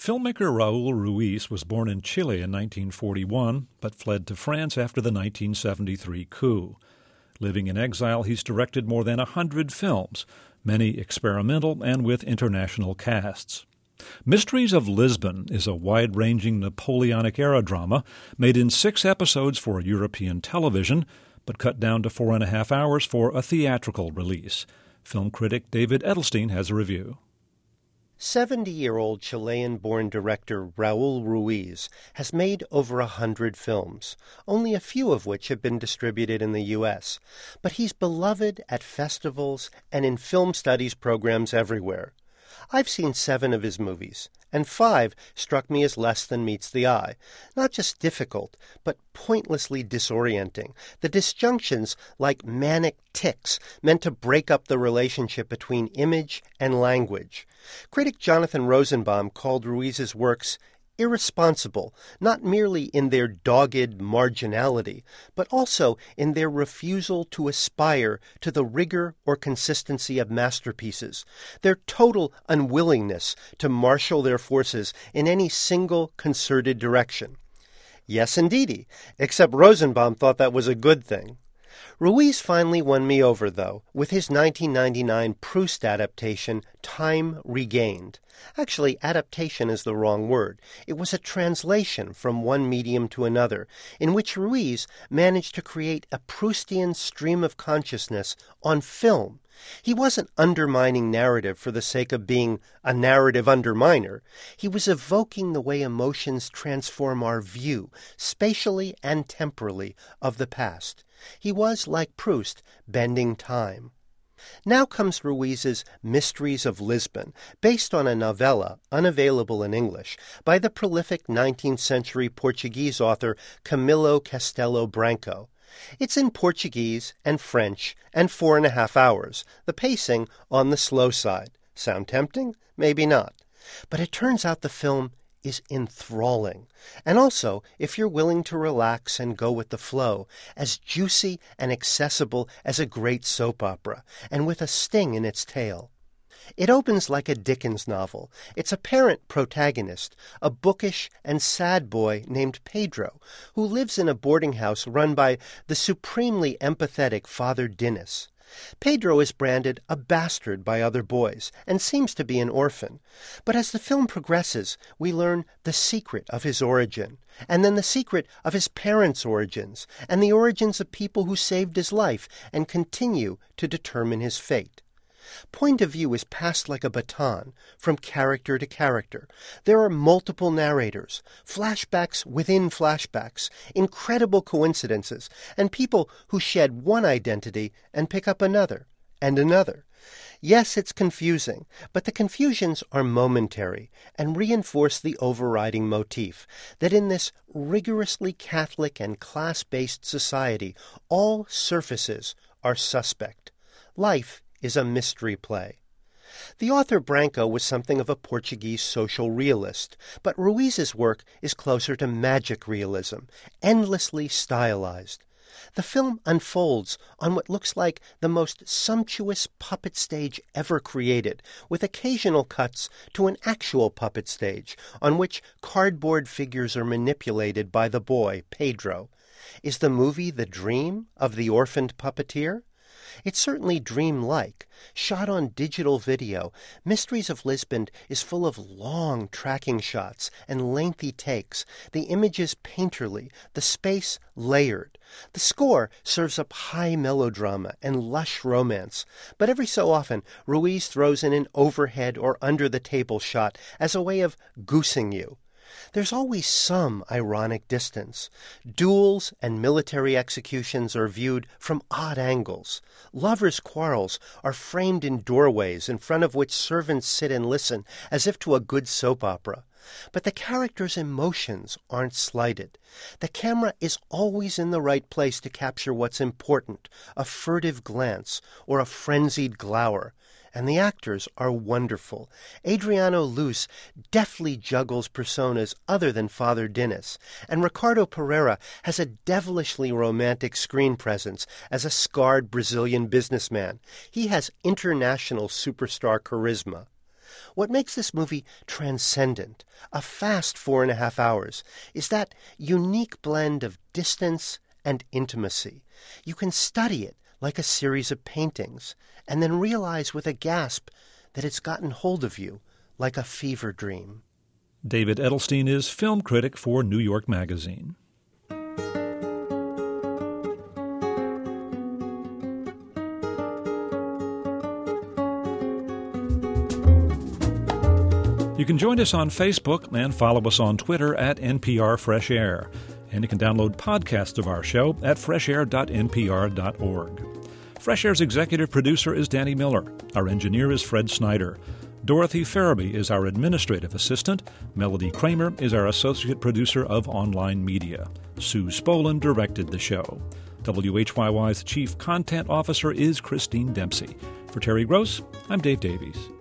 Filmmaker Raul Ruiz was born in Chile in 1941, but fled to France after the 1973 coup. Living in exile, he's directed more than 100 films, many experimental and with international casts. Mysteries of Lisbon is a wide-ranging Napoleonic-era drama made in 6 episodes for European television, but cut down to 4.5 hours for a theatrical release. Film critic David Edelstein has a review. 70-year-old Chilean-born director Raul Ruiz has made over 100 films, only a few of which have been distributed in the U.S., but he's beloved at festivals and in film studies programs everywhere. I've seen 7 of his movies, and 5 struck me as less than meets the eye. Not just difficult, but pointlessly disorienting. The disjunctions, like manic tics, meant to break up the relationship between image and language. Critic Jonathan Rosenbaum called Ruiz's works irresponsible, not merely in their dogged marginality, but also in their refusal to aspire to the rigor or consistency of masterpieces, their total unwillingness to marshal their forces in any single concerted direction. Yes, indeedy, except Rosenbaum thought that was a good thing. Ruiz finally won me over, though, with his 1999 Proust adaptation, Time Regained. Actually, adaptation is the wrong word. It was a translation from one medium to another, in which Ruiz managed to create a Proustian stream of consciousness on film. He wasn't undermining narrative for the sake of being a narrative underminer. He was evoking the way emotions transform our view, spatially and temporally, of the past. He was, like Proust, bending time. Now comes Ruiz's Mysteries of Lisbon, based on a novella, unavailable in English, by the prolific 19th century Portuguese author Camilo Castelo Branco. It's in Portuguese and French and 4.5 hours, the pacing on the slow side. Sound tempting? Maybe not. But it turns out the film is enthralling, and also, if you're willing to relax and go with the flow, as juicy and accessible as a great soap opera, and with a sting in its tail. It opens like a Dickens novel. Its apparent protagonist, a bookish and sad boy named Pedro, who lives in a boarding house run by the supremely empathetic Father Dinis. Pedro is branded a bastard by other boys and seems to be an orphan. But as the film progresses, we learn the secret of his origin, and then the secret of his parents' origins, and the origins of people who saved his life and continue to determine his fate. Point of view is passed like a baton, from character to character. There are multiple narrators, flashbacks within flashbacks, incredible coincidences, and people who shed one identity and pick up another, and another. Yes, it's confusing, but the confusions are momentary and reinforce the overriding motif that in this rigorously Catholic and class-based society, all surfaces are suspect. Life is a mystery play. The author Branco was something of a Portuguese social realist, but Ruiz's work is closer to magic realism, endlessly stylized. The film unfolds on what looks like the most sumptuous puppet stage ever created, with occasional cuts to an actual puppet stage, on which cardboard figures are manipulated by the boy, Pedro. Is the movie the dream of the orphaned puppeteer? It's certainly dreamlike. Shot on digital video, Mysteries of Lisbon is full of long tracking shots and lengthy takes, the images painterly, the space layered. The score serves up high melodrama and lush romance, but every so often Ruiz throws in an overhead or under-the-table shot as a way of goosing you. There's always some ironic distance. Duels and military executions are viewed from odd angles. Lovers' quarrels are framed in doorways in front of which servants sit and listen as if to a good soap opera. But the characters' emotions aren't slighted. The camera is always in the right place to capture what's important, a furtive glance or a frenzied glower. And the actors are wonderful. Adriano Luz deftly juggles personas other than Father Dinis, and Ricardo Pereira has a devilishly romantic screen presence as a scarred Brazilian businessman. He has international superstar charisma. What makes this movie transcendent, a fast 4.5 hours, is that unique blend of distance and intimacy. You can study it like a series of paintings, and then realize with a gasp that it's gotten hold of you like a fever dream. David Edelstein is film critic for New York Magazine. You can join us on Facebook and follow us on Twitter at NPR Fresh Air. And you can download podcasts of our show at freshair.npr.org. Fresh Air's executive producer is Danny Miller. Our engineer is Fred Snyder. Dorothy Farabee is our administrative assistant. Melody Kramer is our associate producer of online media. Sue Spolin directed the show. WHYY's chief content officer is Christine Dempsey. For Terry Gross, I'm Dave Davies.